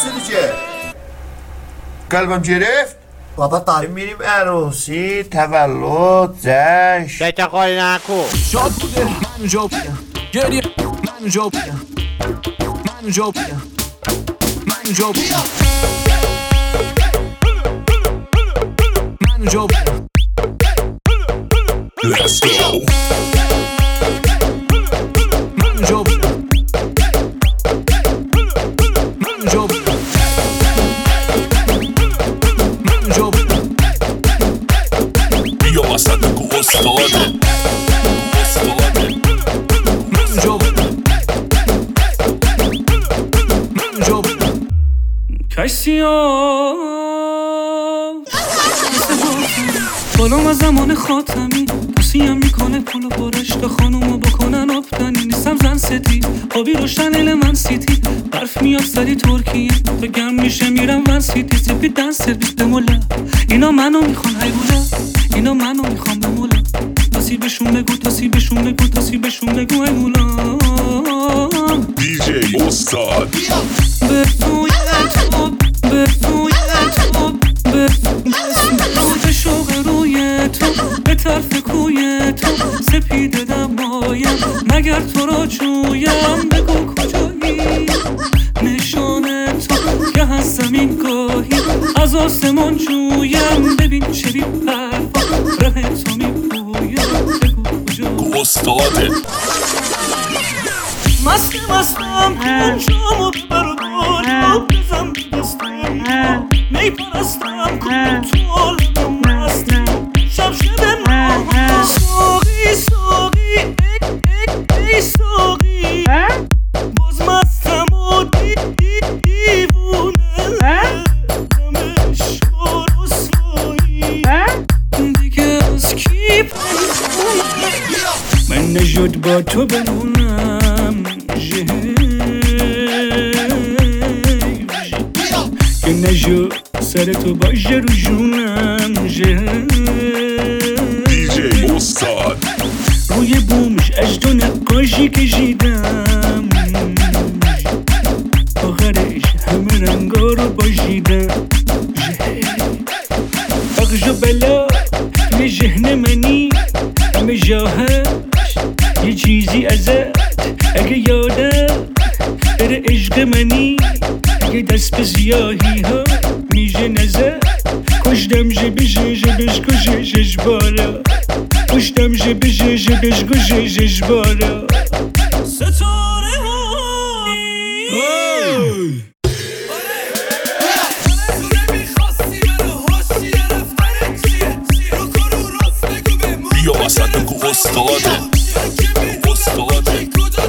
دیگه. قلبم گرفت. بابا داریم میریم عروسی، تولد، جشن. دکه قاری نکو. شاد بوده منو جا بودم، گریه منو جا بودم، منو جا بودم، منو جا بودم، منو جا بودم. Let's go. منو جا بودم، منو جا بودم، منو جا بودم. بیا وسط بگو استاده، منو جا بودم، منو جا بودم. کسی بالام از زمان خاتمی توصیم میکنه پولو برش تا خانومو بکنن آفتنی. نیستم زن ستی آبی روشن من سیتی، برف میاد سری ترکیه تا گرم میشه میرم ون سیتی. سپید دن سرویس به مولا، اینا منو میخوان حیولا، اینا منو میخوان به مولا. تاسی بهشون بگو، تاسی بهشون بگو، تاسی بهشون بگو حیولا. دیجی استاد به توی تو، به توی تو، به شوق روی تو، به طرف کوی تو سپیده دمایم، مگر تو را جویم. بگو کجایی نشانه تو که از زمین گاهی از آسمان جویم. ببین چه بی پروا ره تو می پویم. بگو کجایی استاده. مستم کنجامو ببر و بالا بزن بستم می پرستم کن تو عالم مستم. شب ما ساقی ساقی ای ساقی باز مستم و دیوونه دم عشق و رسوایی دیگه از کی پنهونه. من نشد با تو بمونم که نشد سر تو باشه رو جونم. دیجی استاد روی بومش از تو نقاشی کشیدم، آخرش همه رنگا رو باشیدم. اغجا بلا توی ذهن منی همه جاهش یه چیزی ازت اگه یادم بره عشق منی. اگه دست به سیاهی ها میشه نزد کشتم بشه شبش کشش بارا، کشتم بشه شبش کشش بارا. ستاره بیا وسط بگو استاده، استاده.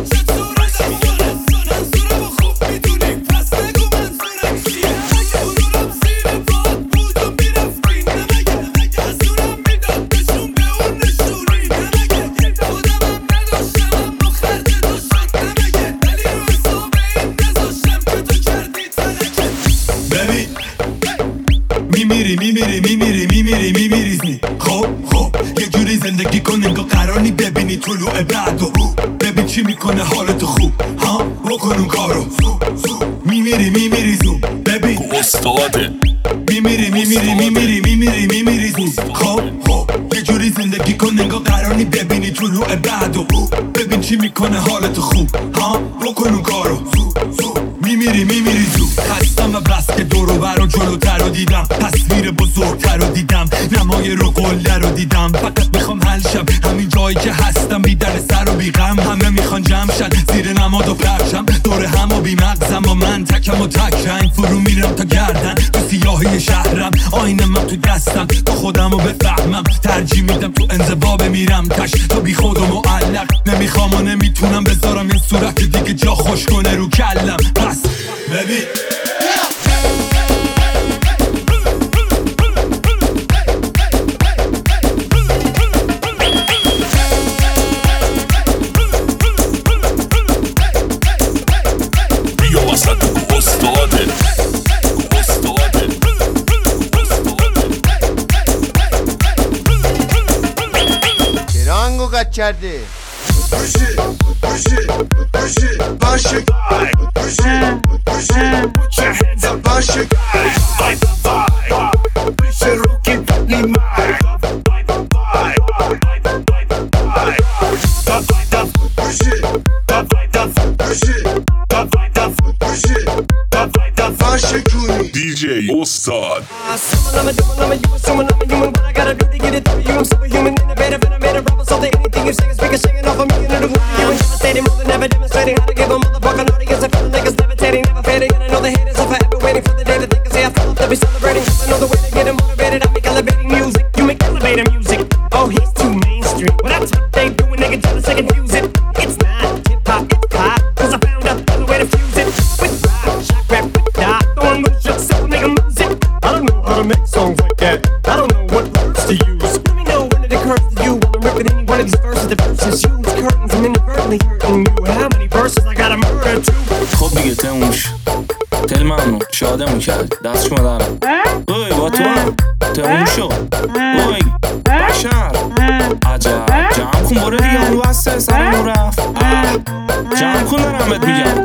میمیری خب یه جوری زندگی کن انگار قرار نی ببینی طلوع بعدو. ببین چی میکنه حالتو خوب ها، بکن اون کارو. میمیری زوم ببین استاده. میمیری زوم. خب یه جوری زندگی کن انگار قرار نی ببینی طلوع بعدو. ببین چی میکنه حالتو خوب ها، بکن اون کارو. میمیری زوم. خستم و بس که دورو برا جلوتر رو دیدم، تصویر بزرگتر رو دیدم، نمای رو قله رو دیدم. فقط میخوام حل شم همین جایی که هستم، بی در سر و بی غم. همه میخوان جمع شن زیر نماد و پرچم، دور هم و بی مغزم و من تکم و تک رنگ فرو میرم تا گردن تو سیاهی شهرم. آینه من تو دستم تا خودم رو بفهمم، ترجیح میدم تو انزوا بمیرم تش تا بی خود و معلق. نمیخوام و نمیتونم بذارم این صورت دیگه جا خوش کنه رو کلم. پس ببین کرده DJ Ustad. I'm a you assuming I'm a human. What I gotta do to get it through you? I'm superhuman, innovative, and I made a promise. So that anything you say is speaking, shaking off of me and it'll move you. And devastating, more than ever demonstrating how to give a motherfucking audience a feeling like it's levitating, never fading. And I know the haters are forever waiting for the day that they can say I fell off to be celebrating. Cause I know the way to get them motivated. I make elevating music, you make elevator music. Oh, he's too mainstream. Well, that's what they do when they get jealous, they confuse it. It's not hip hop, it's pop. Cause I found another way to fuse it. With rock, shock rap, with dot. Throwing loose shit, so make them lose it. I don't know how to make songs like that. I don't know what words to use. Let me know when it occurs to you. When I'm ripping any one of these verses, the verses use curtains and inadvertently hurting you. How many verses I gotta murder to? خب دیگه تموش خیلی ممنون شادمون کرد دست شما دارم اوی با تو هم تموم شد اوی بشر عجب جمع کن برو دیگه اون وسته سرمون رفت جمع کن دارم بهت میگم